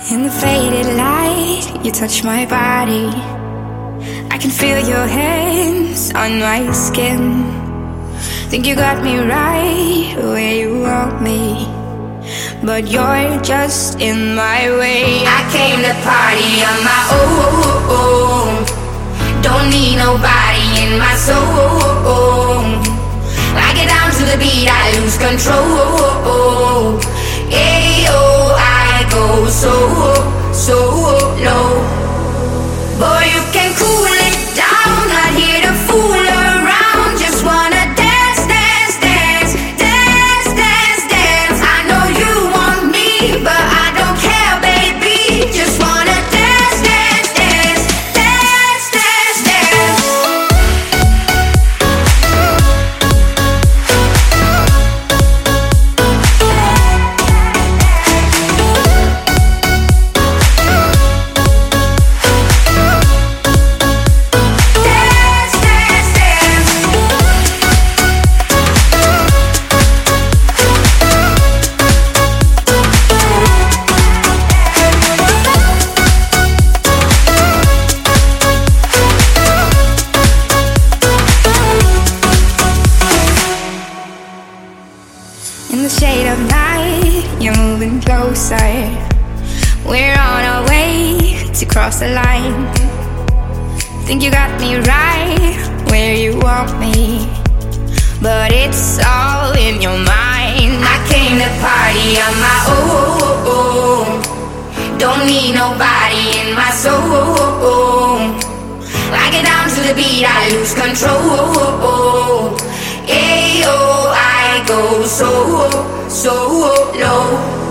In the faded light, you touch my body. I can feel your hands on my skin. Think you got me right where you want me, but you're just in my way. I came to party on my own. Don't need nobody in my soul. I get down to the beat, I lose control. Ayo, I go so low. Boy, you can cool it down, not here to fool around. Just wanna dance, dance, dance, dance, dance, dance. I know you want me, but I don't care, baby. Just wanna dance, dance, dance, dance, dance, dance. In the shade of night, you're moving closer. We're on our way to cross the line. Think you got me right where you want me, but it's all in your mind. I came to party on my own. Don't need nobody in my soul. I get down to the beat, I lose control. Ayo, I go so low.